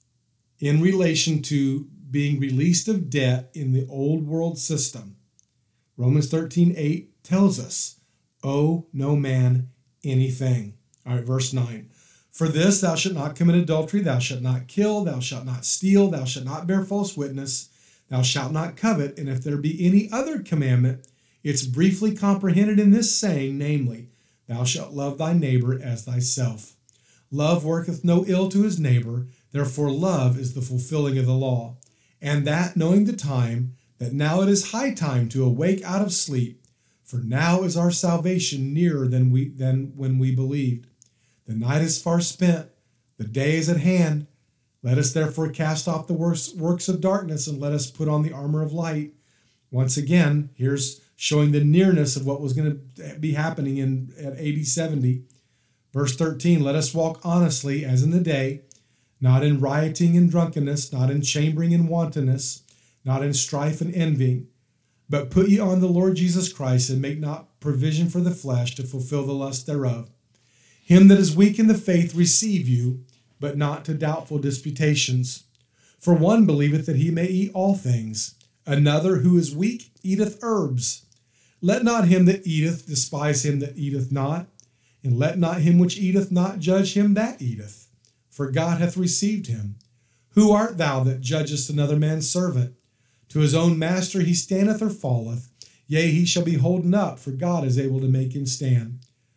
in relation to being released of debt in the old world system. Romans thirteen eight tells us, owe no man anything. All right, verse nine. For this thou shalt not commit adultery, thou shalt not kill, thou shalt not steal, thou shalt not bear false witness, thou shalt not covet. And if there be any other commandment, it's briefly comprehended in this saying, namely, thou shalt love thy neighbor as thyself. Love worketh no ill to his neighbor, therefore love is the fulfilling of the law. And that, knowing the time, that now it is high time to awake out of sleep, for now is our salvation nearer than we than when we believed. The night is far spent, the day is at hand. Let us therefore cast off the works, works of darkness, and let us put on the armor of light. Once again, here's showing the nearness of what was going to be happening in at A D seventy. Verse thirteen, let us walk honestly as in the day, not in rioting and drunkenness, not in chambering and wantonness, not in strife and envying, but put ye on the Lord Jesus Christ, and make not provision for the flesh to fulfill the lust thereof. Him that is weak in the faith receive you, but not to doubtful disputations. For one believeth that he may eat all things, another who is weak eateth herbs. Let not him that eateth despise him that eateth not, and let not him which eateth not judge him that eateth, for God hath received him. Who art thou that judgest another man's servant? To his own master he standeth or falleth, yea, he shall be holden up, for God is able to make him stand.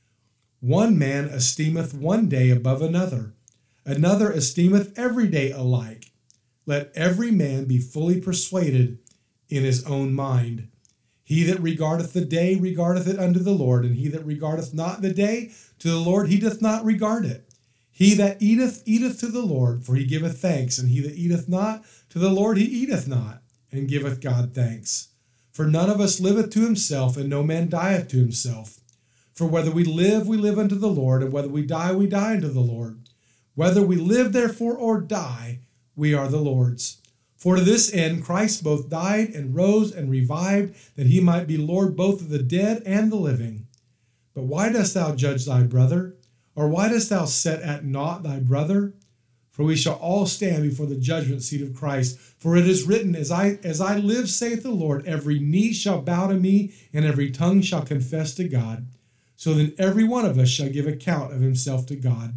One man esteemeth one day above another, another esteemeth every day alike. Let every man be fully persuaded in his own mind. He that regardeth the day regardeth it unto the Lord, and he that regardeth not the day to the Lord he doth not regard it. He that eateth, eateth to the Lord, for he giveth thanks, and he that eateth not to the Lord he eateth not, and giveth God thanks. For none of us liveth to himself, and no man dieth to himself. For whether we live, we live unto the Lord, and whether we die, we die unto the Lord. Whether we live, therefore, or die, we are the Lord's. For to this end Christ both died and rose and revived, that he might be Lord both of the dead and the living. But why dost thou judge thy brother? Or why dost thou set at naught thy brother? For we shall all stand before the judgment seat of Christ. For it is written, As I, as I live, saith the Lord, every knee shall bow to me, and every tongue shall confess to God. So then every one of us shall give account of himself to God.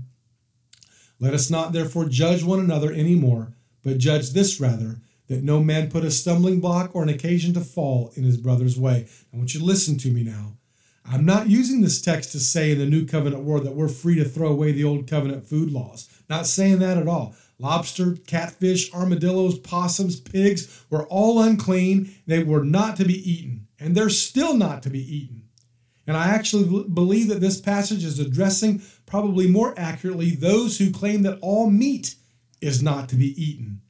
Let us not therefore judge one another any more, but judge this rather, that no man put a stumbling block or an occasion to fall in his brother's way. I want you to listen to me now. I'm not using this text to say in the New Covenant world that we're free to throw away the Old Covenant food laws. Not saying that at all. Lobster, catfish, armadillos, possums, pigs were all unclean. They were not to be eaten, and they're still not to be eaten. And I actually believe that this passage is addressing, probably more accurately, those who claim that all meat is not to be eaten,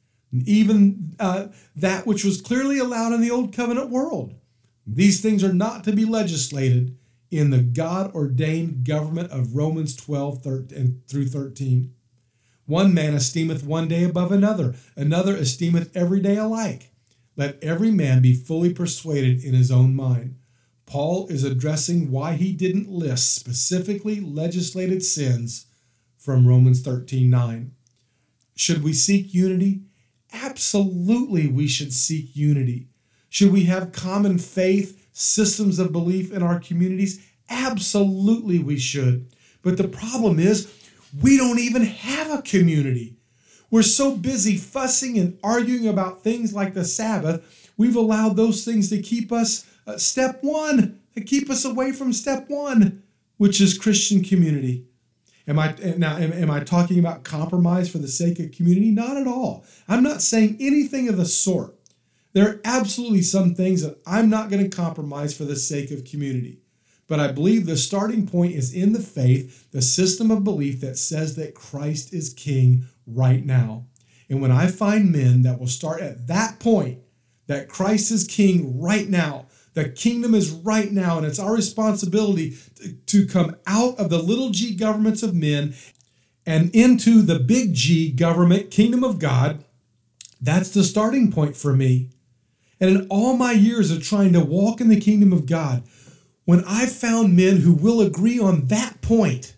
even uh, that which was clearly allowed in the Old Covenant world. These things are not to be legislated in the God-ordained government of Romans twelve through thirteen. One man esteemeth one day above another, another esteemeth every day alike. Let every man be fully persuaded in his own mind. Paul is addressing why he didn't list specifically legislated sins from Romans thirteen nine. Should we seek unity? Absolutely, we should seek unity. Should we have common faith, systems of belief in our communities? Absolutely, we should. But the problem is, we don't even have a community. We're so busy fussing and arguing about things like the Sabbath, we've allowed those things to keep us, uh, step one, to keep us away from step one, which is Christian community. Am I now? Am, am I talking about compromise for the sake of community? Not at all. I'm not saying anything of the sort. There are absolutely some things that I'm not going to compromise for the sake of community. But I believe the starting point is in the faith, the system of belief that says that Christ is king right now. And when I find men that will start at that point, that Christ is king right now, the kingdom is right now, and it's our responsibility to, to come out of the little g governments of men and into the big G government, kingdom of God. That's the starting point for me. And in all my years of trying to walk in the kingdom of God, when I've found men who will agree on that point,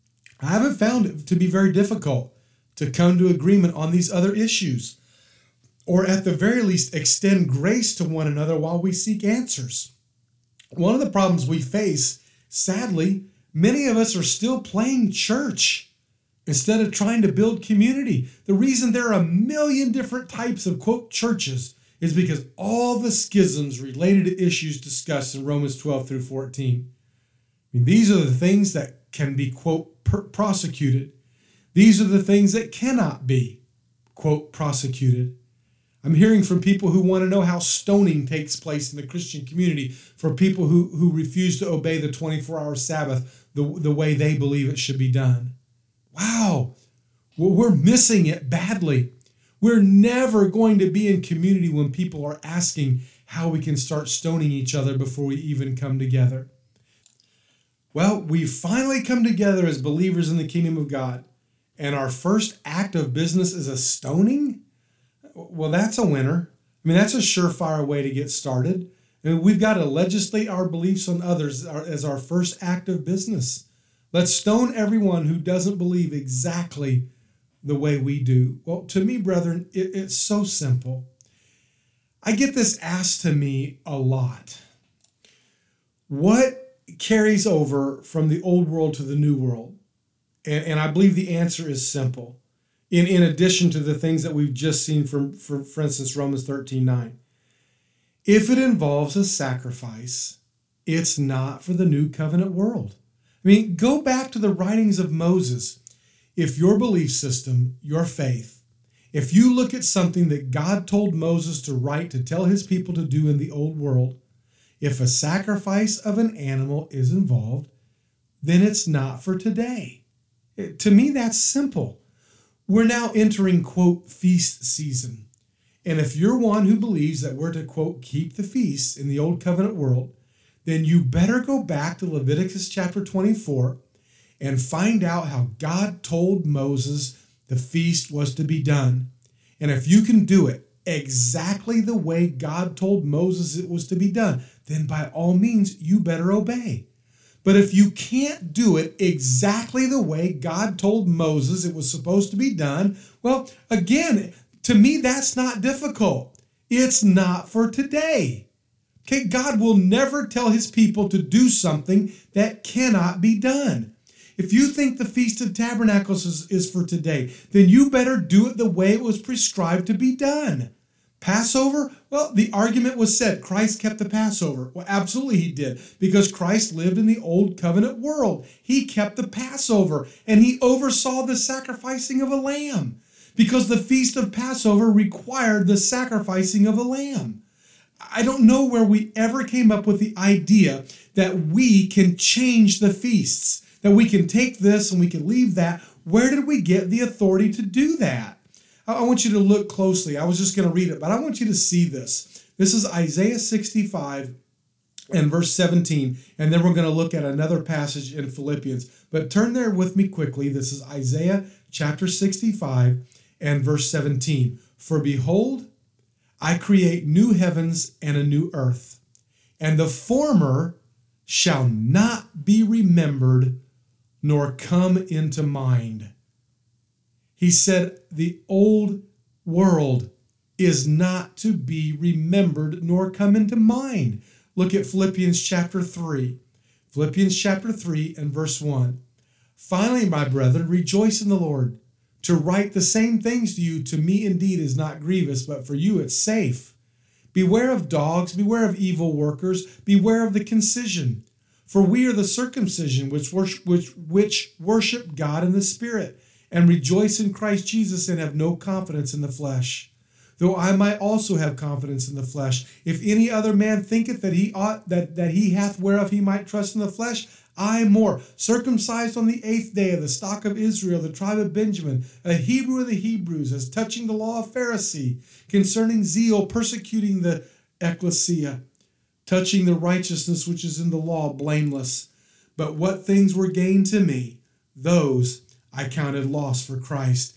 I haven't found it to be very difficult to come to agreement on these other issues, or at the very least extend grace to one another while we seek answers. One of the problems we face, sadly, many of us are still playing church instead of trying to build community. The reason there are a million different types of, quote, churches is because all the schisms related to issues discussed in Romans twelve through fourteen. I mean, these are the things that can be, quote, per- prosecuted. These are the things that cannot be, quote, prosecuted. I'm hearing from people who want to know how stoning takes place in the Christian community for people who, who refuse to obey the twenty-four hour Sabbath the, the way they believe it should be done. Wow, well, we're missing it badly. We're never going to be in community when people are asking how we can start stoning each other before we even come together. Well, we've finally come together as believers in the kingdom of God, and our first act of business is a stoning? Well, that's a winner. I mean, that's a surefire way to get started. I mean, we've got to legislate our beliefs on others as our first act of business. Let's stone everyone who doesn't believe exactly the way we do? Well, to me, brethren, it, it's so simple. I get this asked to me a lot. What carries over from the old world to the new world? And, and I believe the answer is simple. In, in addition to the things that we've just seen from, for, for instance, Romans thirteen nine. If it involves a sacrifice, it's not for the new covenant world. I mean, go back to the writings of Moses. If your belief system, your faith, if you look at something that God told Moses to write, to tell his people to do in the old world, if a sacrifice of an animal is involved, then it's not for today. It, to me, that's simple. We're now entering, quote, feast season. And if you're one who believes that we're to, quote, keep the feasts in the old covenant world, then you better go back to Leviticus chapter twenty-four and find out how God told Moses the feast was to be done. And if you can do it exactly the way God told Moses it was to be done, then by all means, you better obey. But if you can't do it exactly the way God told Moses it was supposed to be done, well, again, to me, that's not difficult. It's not for today. Okay, God will never tell his people to do something that cannot be done. If you think the Feast of Tabernacles is, is for today, then you better do it the way it was prescribed to be done. Passover? Well, the argument was said, Christ kept the Passover. Well, absolutely he did, because Christ lived in the old covenant world. He kept the Passover, and he oversaw the sacrificing of a lamb, because the Feast of Passover required the sacrificing of a lamb. I don't know where we ever came up with the idea that we can change the feasts, that we can take this and we can leave that. Where did we get the authority to do that? I want you to look closely. I was just going to read it, but I want you to see this. This is Isaiah sixty-five and verse seventeen, and then we're going to look at another passage in Philippians. But turn there with me quickly. This is Isaiah chapter sixty-five and verse seventeen. For behold, I create new heavens and a new earth, and the former shall not be remembered nor come into mind. He said the old world is not to be remembered nor come into mind. Look at Philippians chapter three. Philippians chapter three and verse one. Finally, my brethren, rejoice in the Lord. To write the same things to you, to me indeed is not grievous, but for you it's safe. Beware of dogs, beware of evil workers, beware of the concision. For we are the circumcision which worship, which, which worship God in the Spirit, and rejoice in Christ Jesus, and have no confidence in the flesh. Though I might also have confidence in the flesh. If any other man thinketh that he ought that, that he hath whereof he might trust in the flesh, I more, circumcised on the eighth day of the stock of Israel, the tribe of Benjamin, a Hebrew of the Hebrews, as touching the law of Pharisee, concerning zeal, persecuting the ecclesia, touching the righteousness which is in the law, blameless. But what things were gained to me, those I counted loss for Christ.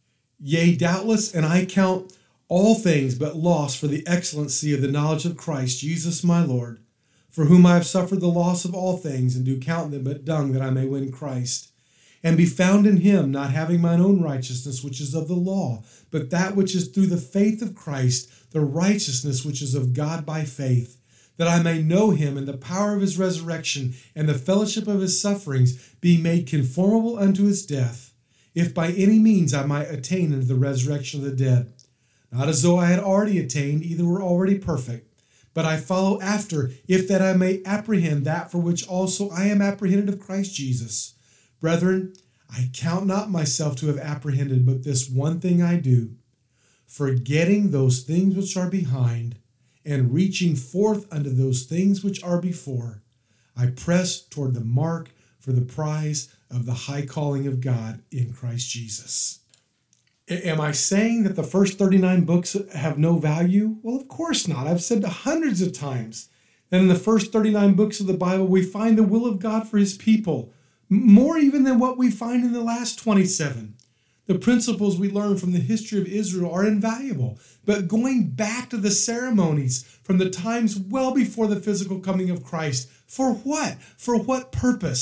Yea, doubtless, and I count all things but loss for the excellency of the knowledge of Christ Jesus my Lord, for whom I have suffered the loss of all things, and do count them but dung, that I may win Christ, and be found in him, not having mine own righteousness, which is of the law, but that which is through the faith of Christ, the righteousness which is of God by faith, that I may know him and the power of his resurrection, and the fellowship of his sufferings, being made conformable unto his death, if by any means I might attain unto the resurrection of the dead. Not as though I had already attained, either were already perfect, but I follow after, if that I may apprehend that for which also I am apprehended of Christ Jesus. Brethren, I count not myself to have apprehended, but this one thing I do, forgetting those things which are behind, and reaching forth unto those things which are before, I press toward the mark for the prize of the high calling of God in Christ Jesus. Am I saying that the first thirty-nine books have no value? Well, of course not. I've said hundreds of times that in the first thirty-nine books of the Bible, we find the will of God for his people, more even than what we find in the last twenty-seven. The principles we learn from the history of Israel are invaluable, but going back to the ceremonies from the times well before the physical coming of Christ, for what? For what purpose?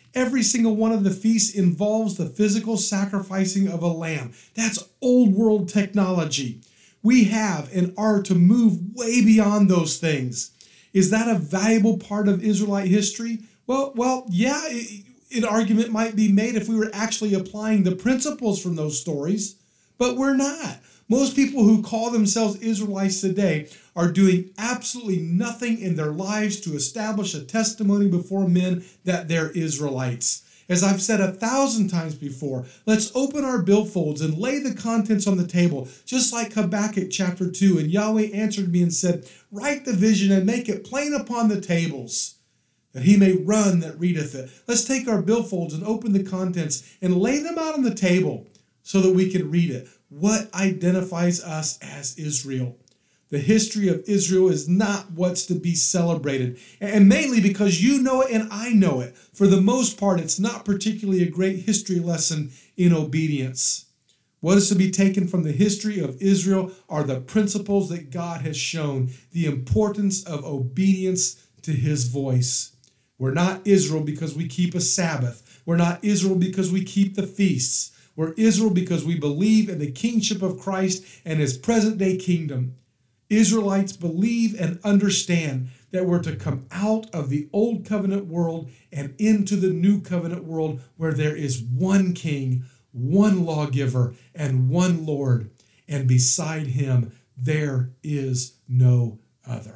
Every single one of the feasts involves the physical sacrificing of a lamb. That's old world technology. We have and are to move way beyond those things. Is that a valuable part of Israelite history? Well, well, yeah, it, an argument might be made if we were actually applying the principles from those stories, but we're not. Most people who call themselves Israelites today are doing absolutely nothing in their lives to establish a testimony before men that they're Israelites. As I've said a thousand times before, let's open our billfolds and lay the contents on the table, just like Habakkuk chapter two. And Yahweh answered me and said, write the vision and make it plain upon the tables, that he may run that readeth it. Let's take our billfolds and open the contents and lay them out on the table so that we can read it. What identifies us as Israel? The history of Israel is not what's to be celebrated, and mainly because you know it and I know it. For the most part, it's not particularly a great history lesson in obedience. What is to be taken from the history of Israel are the principles that God has shown, the importance of obedience to his voice. We're not Israel because we keep a Sabbath. We're not Israel because we keep the feasts. We're Israel because we believe in the kingship of Christ and his present-day kingdom. Israelites believe and understand that we're to come out of the old covenant world and into the new covenant world where there is one king, one lawgiver, and one Lord, and beside him there is no other.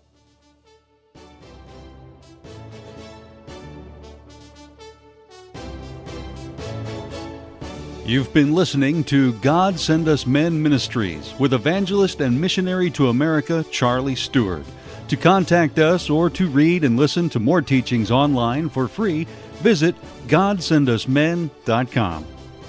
You've been listening to God Send Us Men Ministries with evangelist and missionary to America, Charlie Stewart. To contact us or to read and listen to more teachings online for free, visit god send us men dot com.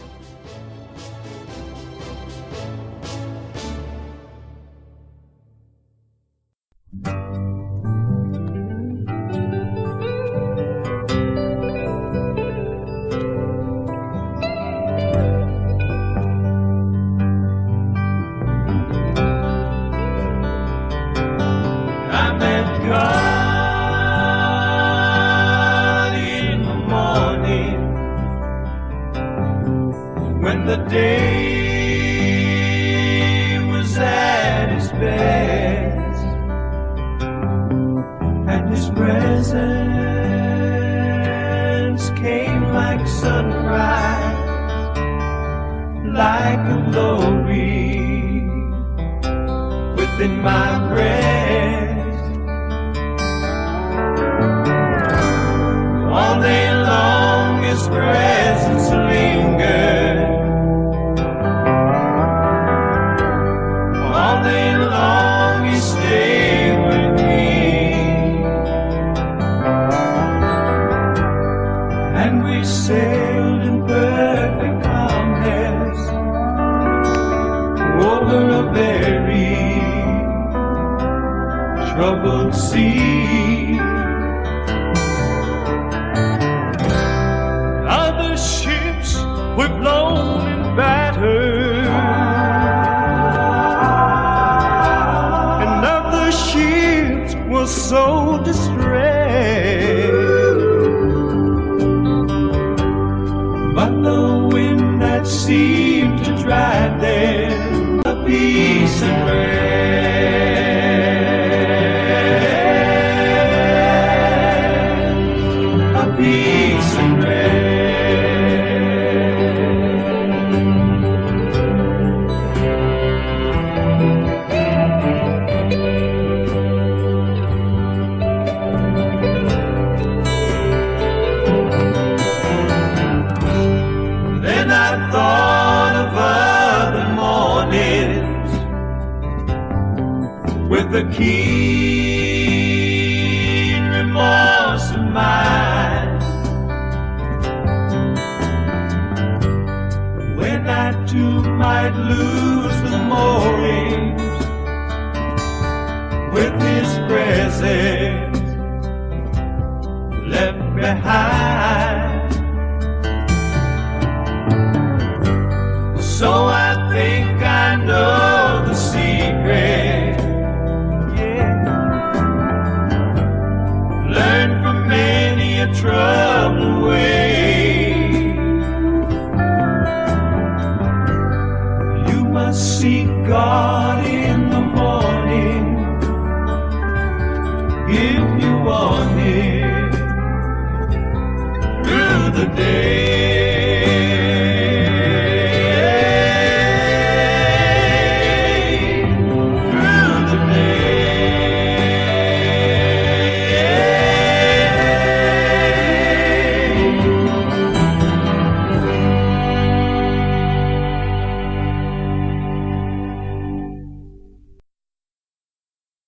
God in the morning, when the day was at its best, and his presence came like sunrise, like a glory within my breast. All day long his presence lingered. All day long he stayed with me. And we sailed in perfect calmness over a very troubled sea. We're blown and battered, and other ships were so distressed. But the wind that seemed to drive them a peace and rest, a peace and rest. The keen remorse of mine, when I too might lose the moorings with his presence left behind. So I think I know the secret. Learn from many a troubled way. God in the morning, if you want it, through the day.